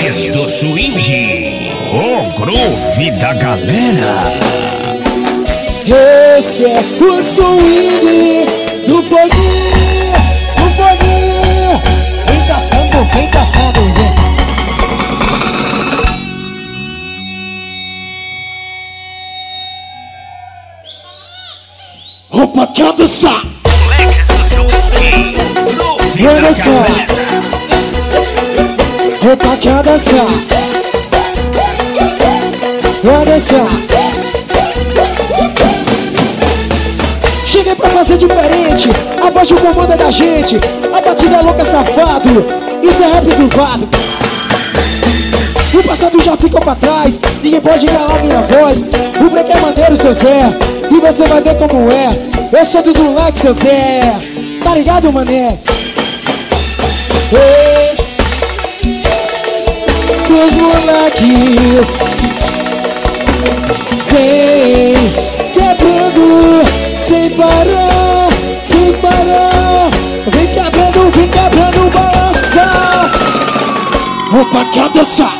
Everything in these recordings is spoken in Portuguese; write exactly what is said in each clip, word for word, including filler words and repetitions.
Moleques do swing, o groove da galera. Esse é o swing do foguinho, do foguinho. Vem caçando, vem caçando, vem. Opa, quer dançar? Moleques do swing, groove Quer da dançar? galera. Opa, quer dançar? Quer dançar? Cheguei pra fazer diferente. A voz do comando é da gente. A batida é louca, safado. Isso é rap do vado. O passado já ficou pra trás. Ninguém pode calar minha voz. O break é maneiro, seu Zé. E você vai ver como é. Eu sou dos moleques, seu Zé. Tá ligado, mané? Ei, dos moleques. Vem quebrando sem parar, sem parar. Vem quebrando, vem quebrando, balança. Opa, quer dançar?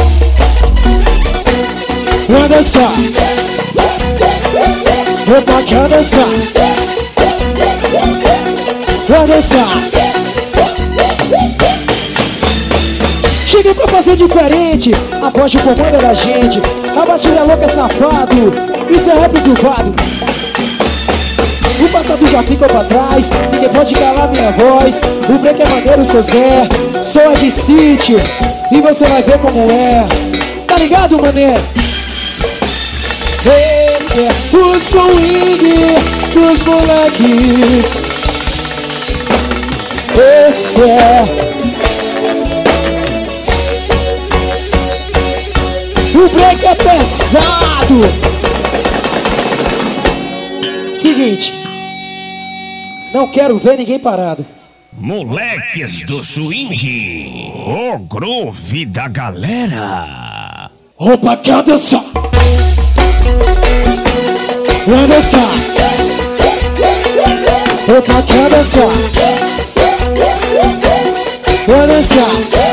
Quer dançar? Opa, quer dançar? Quer dançar? Cheguei pra fazer diferente. A voz de comando é da gente. A batida é louca, safado. Isso é rap do vado. O passado já ficou pra trás. Ninguém pode calar minha voz. O break é maneiro, seu Zé. Sou é de sítio e você vai ver como é. Tá ligado, mané? Esse é o swing dos moleques. Esse é o break é pesado. Seguinte, não quero ver ninguém parado. Moleques do swing, o groove da galera. Opa, quer dançar? Quer dançar? Opa, quer dançar? Quer dançar?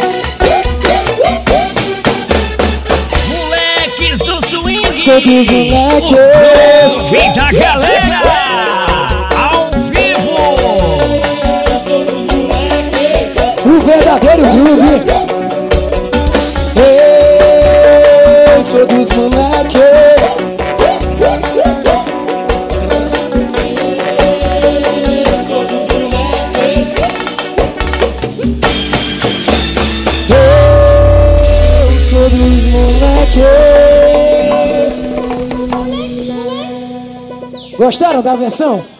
Moleques do swing, Sou dos moleques. o groove da galera. Ao vivo. O verdadeiro groove. Eu sou dos moleques. Eu sou dos moleques. Gostaram da versão?